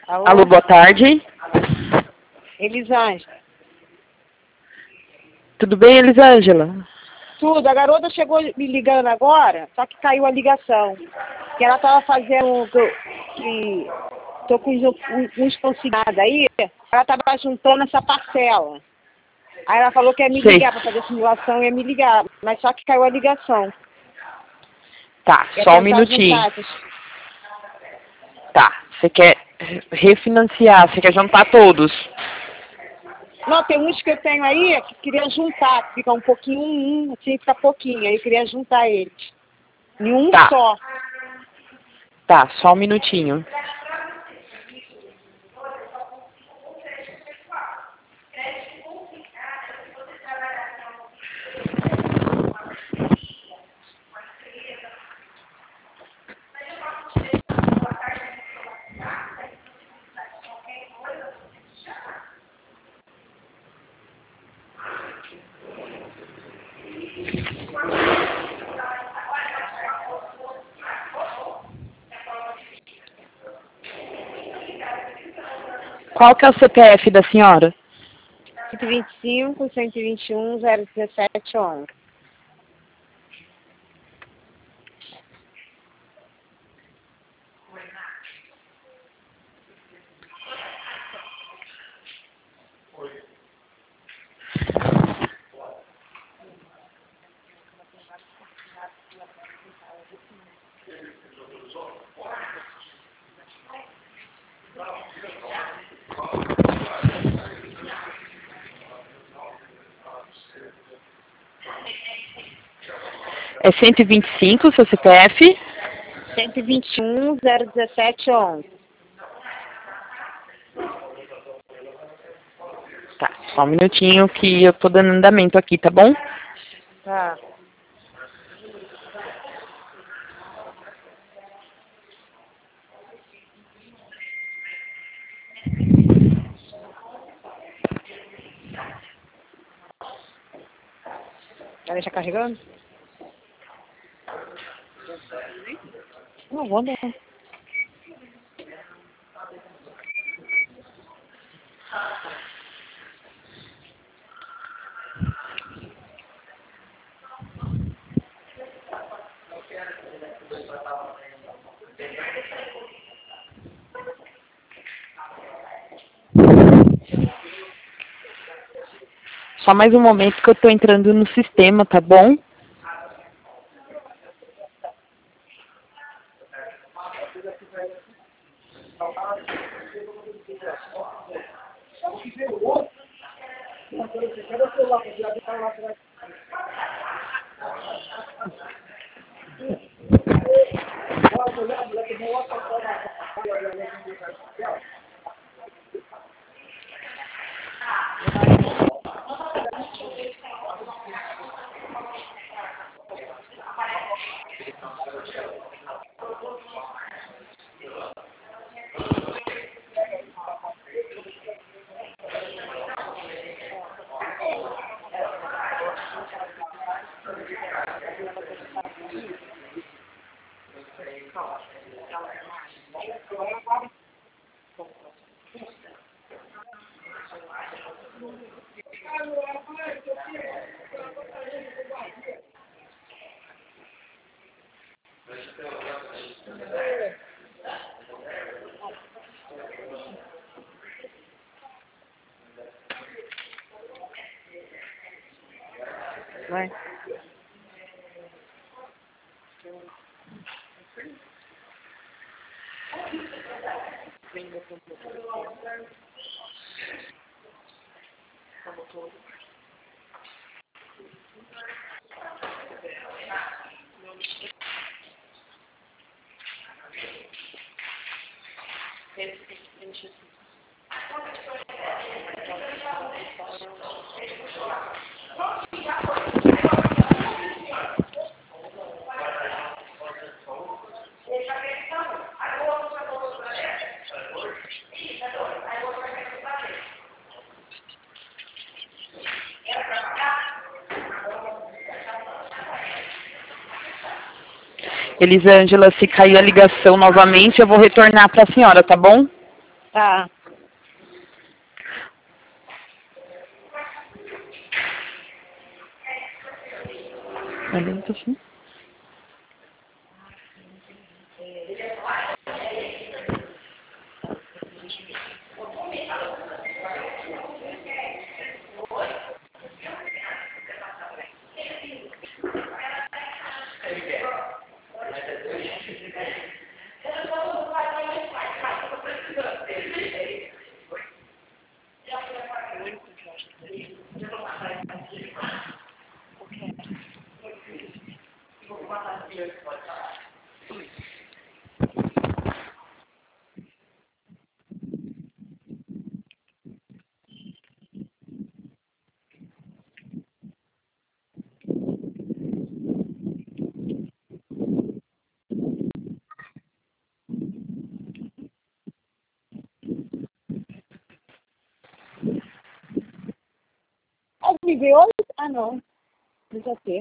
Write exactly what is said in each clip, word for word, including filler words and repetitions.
Alô? Alô, boa tarde. Elisângela. Tudo bem, Elisângela? Tudo. A garota chegou me ligando agora, só que caiu a ligação. Que ela tava fazendo... Que, tô com uns, uns consignados aí. Ela tava juntando essa parcela. Aí ela falou que ia me Sei. ligar para fazer a simulação, ia me ligar. Mas só que caiu a ligação. Tá, Ia só um tentar minutinho. juntar essas- Tá, você quer refinanciar, você quer juntar todos. Não, tem uns que eu tenho aí que queria juntar, que fica um pouquinho um, um, assim fica pouquinho. Aí eu queria juntar eles. Em um Tá. só. Tá, só um minutinho. Qual que é o C P F da senhora? cento e vinte e cinco, cento e vinte e um, zero dezessete, onze. É cento e vinte e cinco, seu C P F? cento e vinte e um, zero dezessete, onze. Tá, só um minutinho que eu tô dando andamento aqui, tá bom? Tá. Vai deixar carregando? Não, vou não. Só mais um momento que eu tô entrando no sistema, tá bom? Vai. Elisângela, se cair a ligação novamente, eu vou retornar pra senhora, tá bom? Tá. É lento assim? É nível oito? Ah, não. Precisa ter.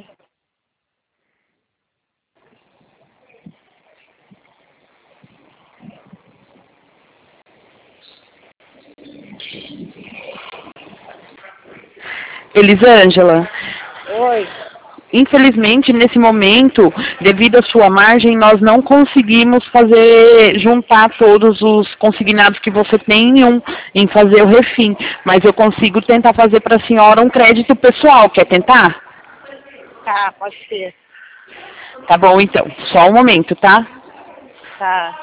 Elisângela, Oi. infelizmente, nesse momento, devido à sua margem, nós não conseguimos fazer, juntar todos os consignados que você tem em um, em fazer o refim. Mas eu consigo tentar fazer para a senhora um crédito pessoal. Quer tentar? Tá, pode ser. Tá bom, então. Só um momento, tá? Tá.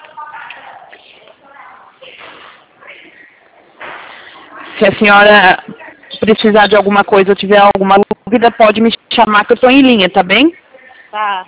Se a senhora precisar de alguma coisa ou tiver alguma dúvida, pode me chamar que eu estou em linha, tá bem? Tá.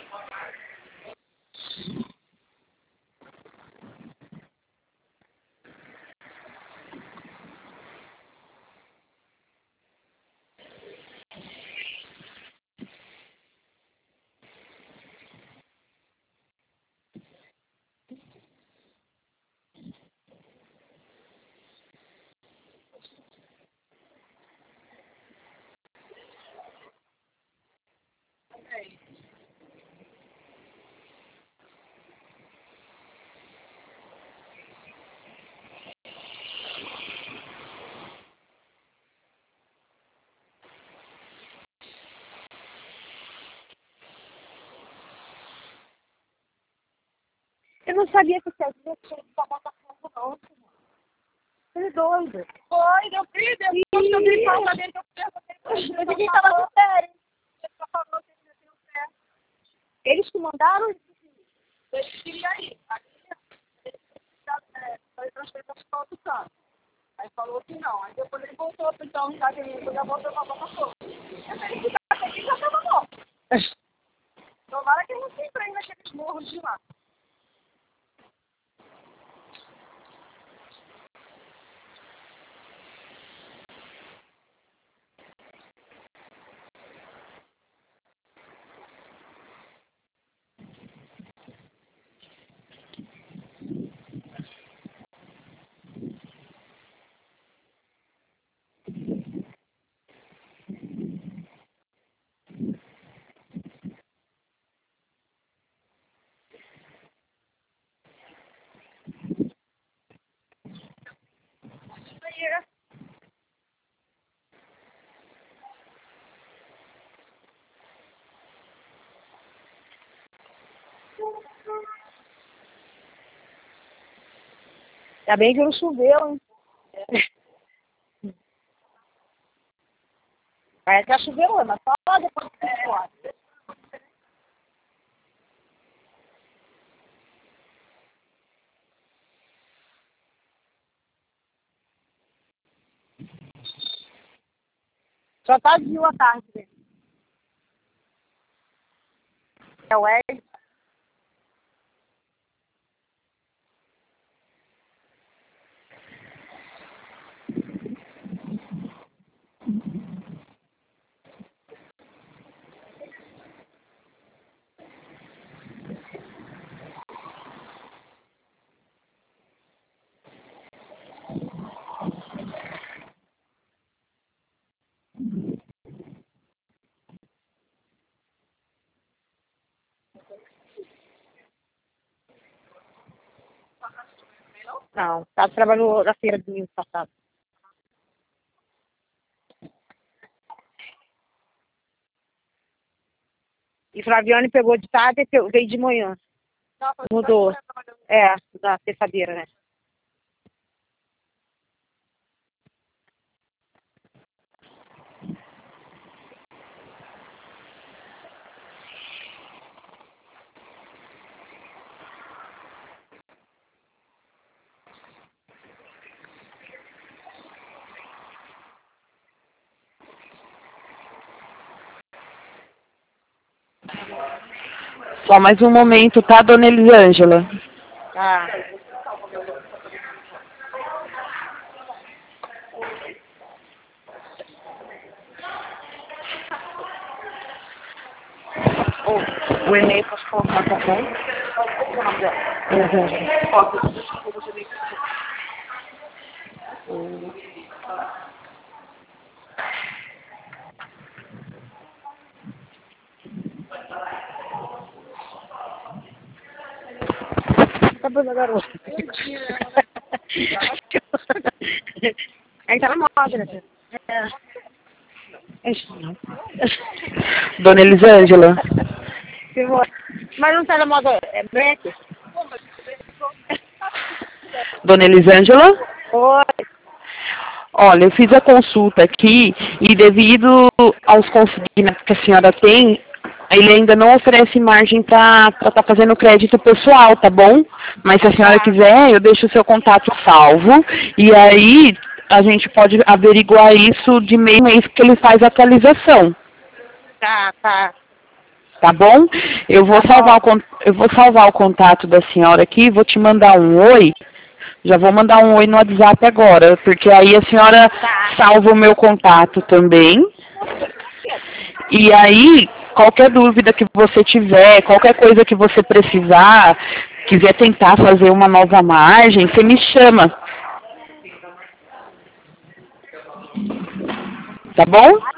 Eu não sabia que o César tinha que tomar fogo, não. Ele é doido. Foi, meu filho. Depois que eu vi falar dele, eu perguntei. Mas ninguém tava no pé, hein? Ele só falou que ele tinha o pé. Eles que mandaram, eles queriam ir. Aí, ele foi transferido para o escola do canto. Aí falou que não. Aí depois ele voltou, então, já que ele já voltou para botar fogo. Mas ele ficava aqui já estava morto. Tomara que ele não se emprende naqueles morros de lá. Ainda bem que não choveu, hein? Parece que já choveu, mas só depois que cinco horas. Só tá de à tarde. É o Ed. Não, ela trabalhou na feira do domingo passado. E Flaviane pegou de tarde e pe- veio de manhã. Mudou. É, da terça-feira, né? Só mais um momento, tá, dona Elisângela? Tá. O, o e-mail posso colocar, tá bom? Tá bom, garoto. Aí tá na moda, né? É. É isso, não. Dona Elisângela? Mas não tá na moda, é black? Dona Elisângela? Oi. Olha, eu fiz a consulta aqui e devido aos consignados que a senhora tem, ele ainda não oferece margem para estar fazendo crédito pessoal, tá bom? Mas se a senhora Tá, quiser, eu deixo o seu contato salvo e aí a gente pode averiguar isso de mês em mês que ele faz a atualização, tá, tá. tá bom? Eu vou Tá salvar o, bom. con- eu vou salvar o contato da senhora aqui, vou te mandar um oi. Já vou mandar um oi no WhatsApp agora, porque aí a senhora Tá. salva o meu contato também. E aí, qualquer dúvida que você tiver, qualquer coisa que você precisar, quiser tentar fazer uma nova margem, você me chama. Tá bom?